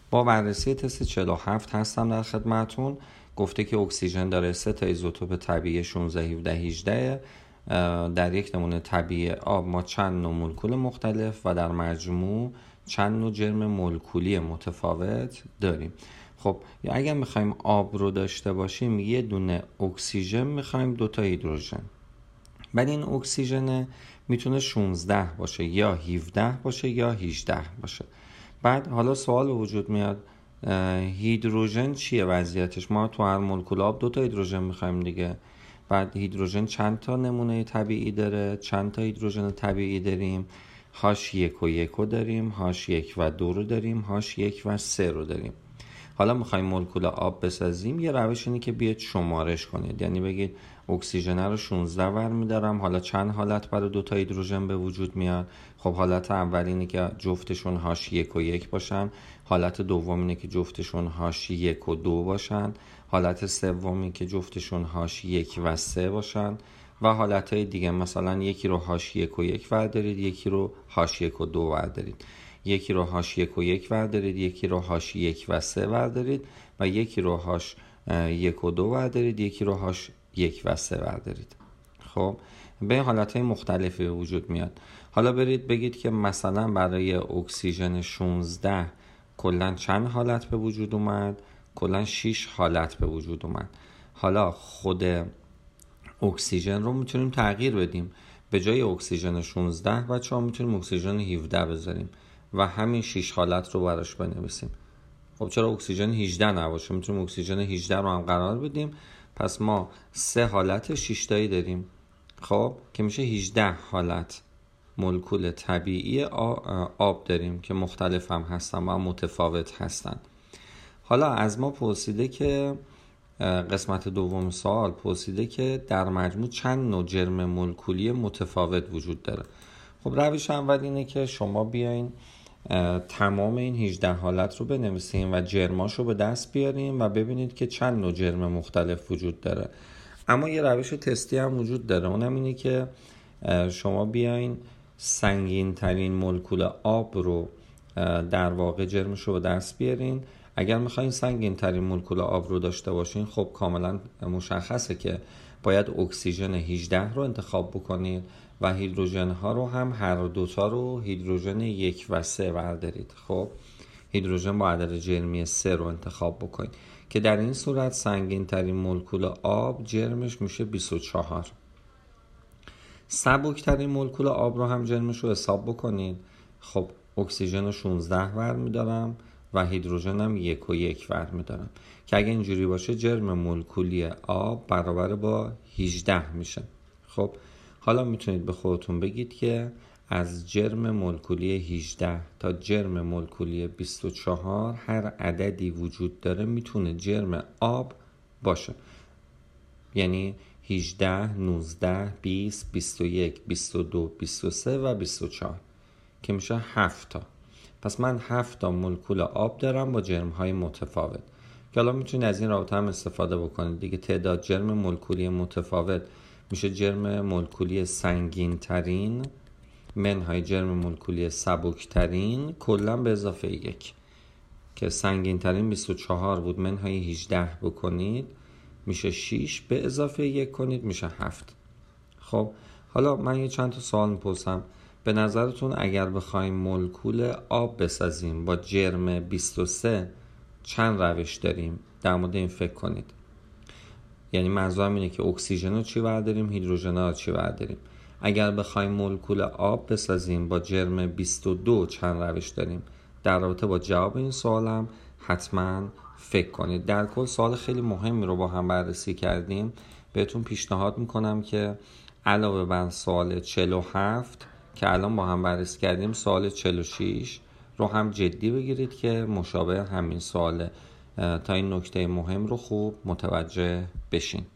با بررسی تست 47 هستم در خدمتون. گفته که اکسیژن داره 3 تا ایزوتوپ طبیعی 16 17 18. در یک نمونه طبیعی آب ما چند نوع مولکول مختلف و در مجموع چند نوع جرم مولکولی متفاوت داریم. خب اگر میخوایم آب رو داشته باشیم، یه دونه اکسیژن میخوایم، 2 تا هیدروژن. بعد این اکسیژن میتونه 16 باشه یا 17 باشه یا 18 باشه. بعد حالا سوال وجود میاد هیدروژن چیه وضعیتش؟ ما تو هر مولکول آب 2 تا هیدروژن میخوایم دیگه. بعد هیدروژن چند تا نمونه طبیعی داره؟ چند تا هیدروژن طبیعی داریم؟ H1 و 1 رو داریم، H1 و 2 رو داریم، H1 و 3 رو داریم. حالا میخوایم مولکول آب بسازیم، یه روش اینه که بیاید شمارش کنید، یعنی بگید اکسیژن رو 16 ور میدارم، حالا چند حالت برای 2 تا هیدروژن به وجود میاد؟ خب حالت اول اینه که جفتشون H1 و 1 باشن، حالت دوم اینه که جفتشون H1 و 2 باشن، حالت سومی که جفتشون H1 و 3 باشن و حالتهای دیگه، مثلا یکی رو H1 و 1 ور دارید، یکی رو H1 و 2 ور دارید، یکی رو H1 و 1 ور دارید، یکی رو H1 و 3 ور دارید و یکی رو H1 و 2 ور دارید، یکی رو H1 و 3 ور دارید. خب به حالتهای مختلفی وجود میاد. حالا برید بگید که مثلا برای اکسیژن 16 کلا چند حالت به وجود اومد؟ کلا 6 حالت به وجود اومد. حالا خود اکسیژن رو میتونیم تغییر بدیم، به جای اکسیژن 16 بچه‌ها میتونیم اکسیژن 17 بذاریم و همین 6 حالت رو براش بنویسیم. خب چرا اکسیژن 18 نباشه؟ میتونیم اکسیژن 18 رو هم قرار بدیم. پس ما 3 حالت 6 تایی داریم، خب که میشه 18 حالت مولکول طبیعی آب داریم که مختلف هم هستن و متفاوت هستن. حالا از ما پرسیده که قسمت دوم سوال پرسیده که در مجموع چند نوع جرم مولکولی متفاوت وجود داره. خب روش اول اینه که شما بیاین تمام این 18 حالت رو بنویسین و جرماش رو به دست بیارین و ببینید که چند نوع جرم مختلف وجود داره. اما یه روش تستی هم وجود داره، اونم اینه که شما بیاین سنگین ترین مولکول آب رو در واقع جرمش رو به دست بیارین. اگر میخواین سنگین ترین مولکول آب رو داشته باشین، خب کاملا مشخصه که باید اکسیژن 18 رو انتخاب بکنید و هیدروژن ها رو هم هر دوتا رو هیدروژن 1 و 3 بردارید. خب هیدروژن با عدد جرمی 3 رو انتخاب بکنید که در این صورت سنگین ترین مولکول آب جرمش میشه 24. سبک ترین مولکول آب رو هم جرمش رو حساب بکنید. خب اکسیژن رو 16 ور میدارم و هیدروژن هم 1 و 1 ور میدارم که اگه اینجوری باشه جرم مولکولی آب برابر با 18 میشه. خب حالا میتونید به خودتون بگید که از جرم مولکولی 18 تا جرم مولکولی 24 هر عددی وجود داره میتونه جرم آب باشه، یعنی 18 19 20 21 22 23 و 24 که میشه 7 تا. پس من 7 تا مولکول آب دارم با جرم‌های متفاوت که حالا میتونید از این رابطه هم استفاده بکنید دیگه. تعداد جرم مولکولی متفاوت میشه جرم مولکولی سنگین ترین منهای جرم مولکولی سبک ترین کلا به اضافه 1 که سنگین ترین 24 بود، منهای 18 بکنید میشه 6، به اضافه 1 کنید میشه 7. خب حالا من یه چند تا سوال میپرسم. به نظرتون اگر بخوایم مولکول آب بسازیم با جرم 23 چند روش داریم؟ در مورد این فکر کنید. یعنی منظورم اینه که اکسیژن رو چی برداریم، هیدروژن رو چی برداریم. اگر بخوایم مولکول آب بسازیم با جرم 22 چند روش داریم؟ در رابطه با جواب این سوالم حتما فکر کنید. در کل سوال خیلی مهمی رو با هم بررسی کردیم. بهتون پیشنهاد میکنم که علاوه بر سوال 47 که الان با هم بررسی کردیم، سوال 46 رو هم جدی بگیرید که مشابه همین سواله تا این نکته مهم رو خوب متوجه بشین.